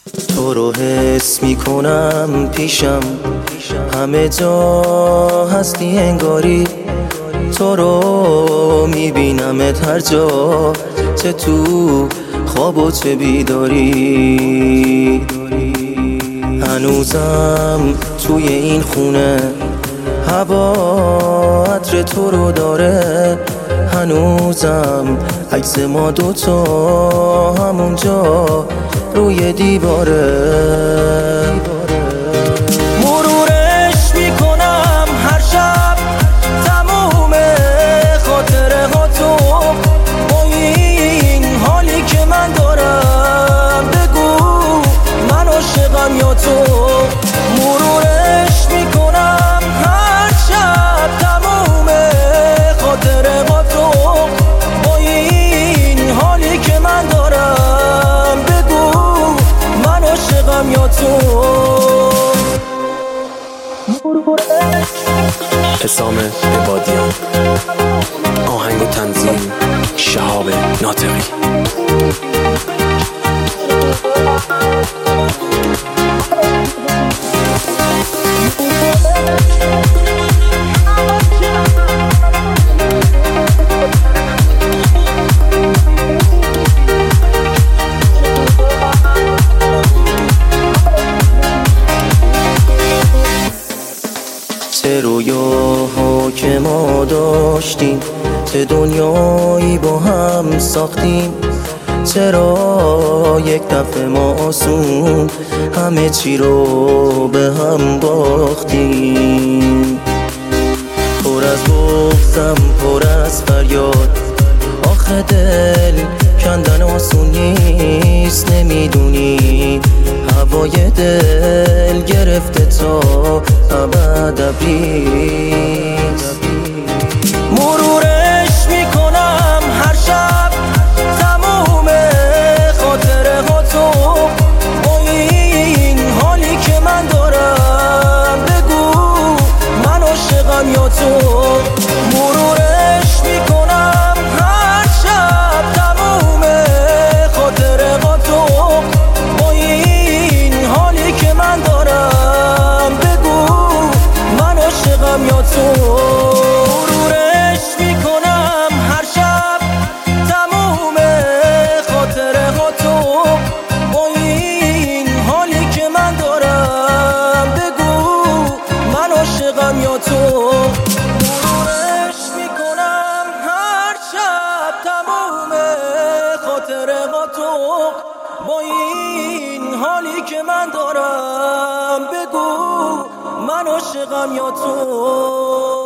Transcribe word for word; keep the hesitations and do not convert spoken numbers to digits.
تو رو حس میکنم پیشم، همه جا هستی انگاری. تو رو میبینمت هر جا، چه تو خواب و چه بیداری. هنوزم توی این خونه هوا عطر تو رو داره، هنوزم عکس ما دوتا همونجا روی دیواره. مرورش میکنم هر شب تموم خاطره ها تو، با این حالی که من دارم بگو من عاشقم یا تو. مرورش میکنم هر شب تموم خاطره ها تو، با این حالی که من دارم بگو من عاشقم یا تو. حسام عبادیان، آهنگ و تنظیم شهاب ناطقی. چه رویاها که ما داشتیم، چه دنیایی با هم ساختیم. چرا یک دفعه ما آسون همه چی رو به هم باختیم؟ پر از بغضم پر از فریاد، آخه دل کندن آسون نیست. نمیدونی هوای دل گرفته تا ابد ابریز. مرورش میکنم هر شب تموم خاطره ها تو، با این حالی که من دارم بگو من عاشقم یا تو. مرورش میکنم هر شب تموم خاطره ها تو، با این حالی که من دارم بگو من عاشقم یا تو. مرورش میکنم هر شب تموم خاطره ها تو، با این حالی که من دارم بگو من عاشقم یا تو. مرورش میکنم هر شب تموم خاطره ها تو، با این حالی که من دارم بگو من عاشقم یا تو.